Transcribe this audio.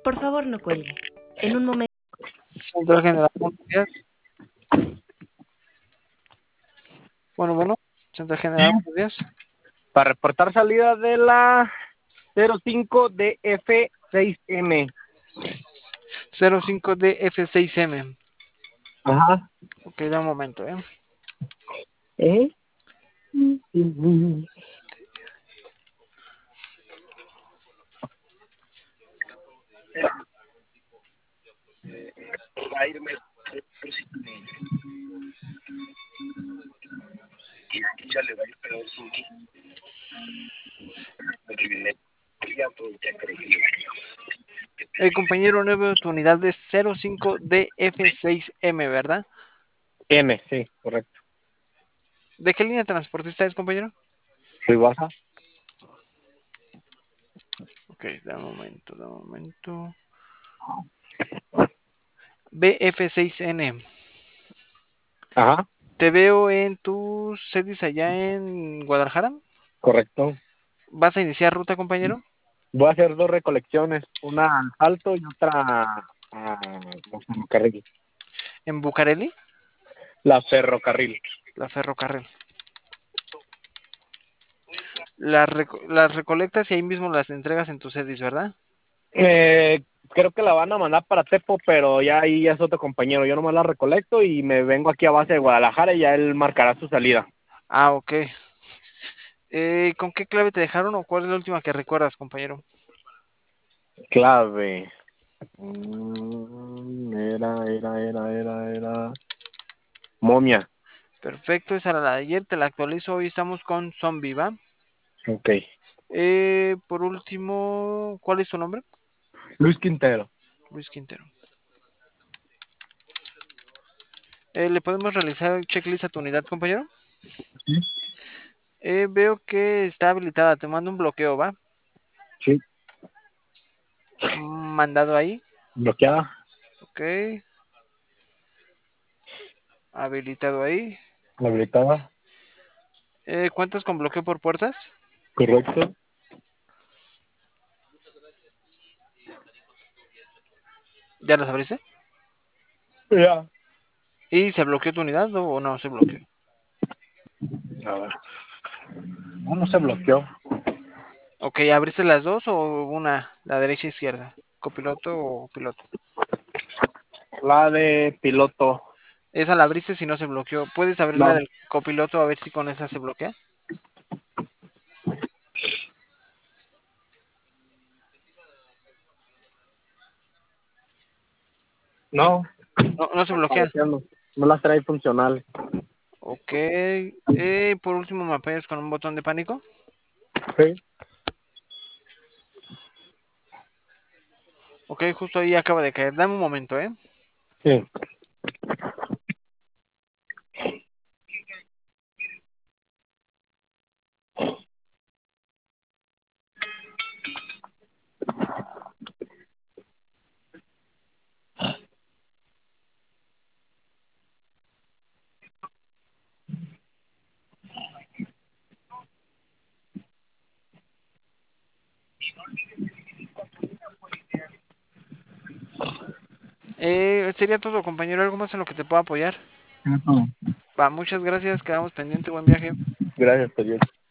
Por favor, no cuelgue. En un momento. Central General, buenos días. Bueno, Central General, buenos días. Para reportar salida de la 05DF6M. 05DF6M. Ajá. Ok, da un momento, ¿Eh? Compañero, nuevo tu unidad de 05DF6M, ¿verdad? M, sí, correcto. ¿De qué línea transportista es, compañero? Soy baja. Ok, da un momento. BF6N. Ajá, Te veo en tus sedis allá en Guadalajara. correcto. ¿Vas a iniciar ruta, compañero? Voy a hacer 2 recolecciones, una al Salto y otra a Ferrocarril. ¿En Bucareli? La Ferrocarril. La ferrocarril. Las recolectas y ahí mismo las entregas en tus sedis, ¿verdad? Creo que la van a mandar para Tepo, pero ya ahí es otro compañero. Yo nomás la recolecto y me vengo aquí a base de Guadalajara y ya él marcará su salida. Ah, ok. ¿Con qué clave te dejaron o cuál es la última que recuerdas, compañero? Clave. Era. Momia. Perfecto, esa era la de ayer, te la actualizo. Hoy estamos con Zombie, ¿va? Ok. Por último, ¿cuál es tu nombre? Luis Quintero. Luis Quintero. ¿Le podemos realizar el checklist a tu unidad, compañero? Sí. Veo que está habilitada, te mando un bloqueo, ¿va? Sí. Mandado ahí. Bloqueada. Ok. Habilitado ahí. Habilitada. ¿Cuentas con bloqueo por puertas? Correcto. ¿Ya las abriste? Ya. ¿Y se bloqueó tu unidad o no se bloqueó? A ver. No se bloqueó. Ok, ¿abriste las dos o una? La derecha e izquierda. ¿Copiloto o piloto? La de piloto. Esa la abriste si no se bloqueó. ¿Puedes abrir la No. del copiloto a ver si con esa se bloquea? No. No, no se No está bloquea. bloqueando. No las trae funcionales. Ok. Por último, ¿me apoyas con un botón de pánico? Sí. Ok, justo ahí acaba de caer. Dame un momento, ¿eh? Sí. Sería todo, compañero. ¿Algo más en lo que te pueda apoyar? Eso. Va, muchas gracias. Quedamos pendiente. Buen viaje. Gracias, Dios.